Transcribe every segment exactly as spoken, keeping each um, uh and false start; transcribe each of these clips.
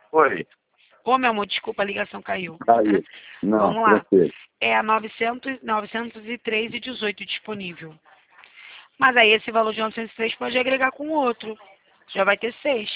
Oi. Ô, meu amor, desculpa, a ligação caiu. Aí. Não, Vamos lá. tranquilo. É a novecentos, novecentos e três e dezoito disponível. Mas aí esse valor de novecentos e três pode agregar com o outro. Já vai ter seis.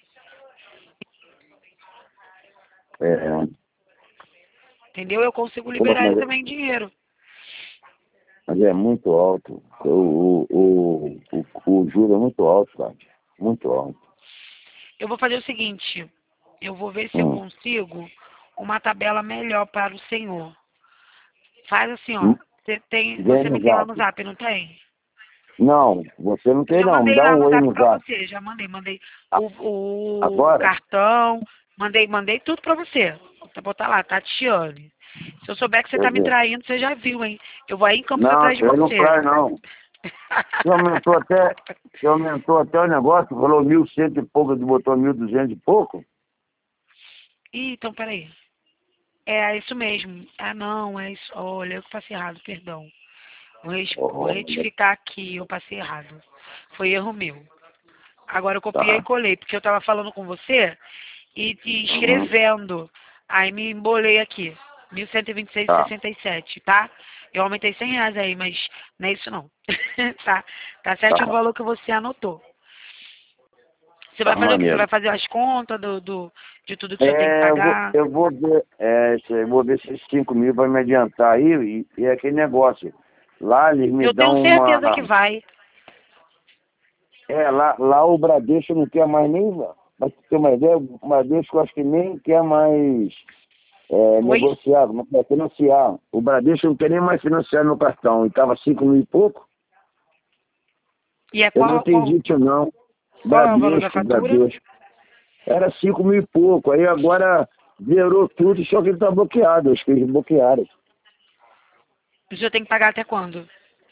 É, Entendeu? Eu consigo pô, liberar ele mas, também em dinheiro. mas é muito alto. O, o, o, o, o juro é muito alto, cara. Muito alto. Eu vou fazer o seguinte. Eu vou ver se eu Hum. consigo uma tabela melhor para o senhor. Faz assim, ó. Hum. Você, tem, Vem você me no tem lá no zap. zap, não tem? Não, você não Eu tem já não. Me mandei dá lá um no oi zap no pra zap. você. Já mandei. Mandei A- o, o Agora? cartão. Mandei, mandei tudo pra você. Vou botar lá, Tatiane. Se eu souber que você Quer tá me ver? traindo, você já viu, hein? Eu vou aí em Campos Não, atrás de você não você. traz não. Você aumentou até, você aumentou até o negócio, falou mil cento e pouco, botou mil duzentos e pouco? Ih, então peraí. É isso mesmo. Ah, não, é isso. Olha, eu que passei errado, perdão. Vou, res- vou Oh, retificar aqui, eu passei errado. Foi erro meu. Agora eu copiei e tá. colei, porque eu tava falando com você e, e Uhum. escrevendo. Aí me embolei aqui. mil cento e vinte e seis e Tá. sessenta e sete, tá? Eu aumentei cem reais aí, mas não é isso não. tá, tá certo o Tá. valor que você anotou. Você vai Tá fazer o quê? Você maneiro. vai fazer as contas do, do, de tudo que você tem que É, eu vou, pagar? eu vou ver, é, se- eu vou ver se esses cinco mil vai me adiantar aí, e, e é aquele negócio. Lá eles me Eu tenho dão uma. certeza que vai. É, lá, lá o Bradesco não quer mais nem. Pra você ter uma ideia, o Bradesco eu acho que nem quer mais é, Oi? negociar, não quer financiar. O Bradesco não quer nem mais financiar meu cartão. E estava cinco mil e pouco. E é Eu não qual, qual, entendi isso não. qual é o valor da Bradesco, fatura? Bradesco. Era cinco mil e pouco. Aí agora zerou tudo, só que ele está bloqueado. Acho que eles bloquearam. O senhor tem que pagar até quando?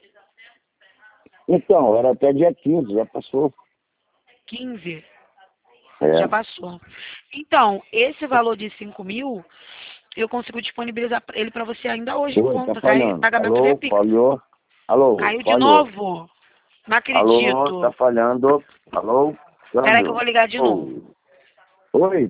Então, era até dia quinze, já passou. quinze? Já É. passou. Então, esse valor de cinco mil, eu consigo disponibilizar ele para você ainda hoje em Oi, tá conta. Cai, falhando. pagamento via Alô, Pix. falhou. Alô, Caiu de falhou. novo. Não Alô, tá acredito. falhando. Alô, Peraí que eu câmbio. vou ligar de novo. Oh. Oi,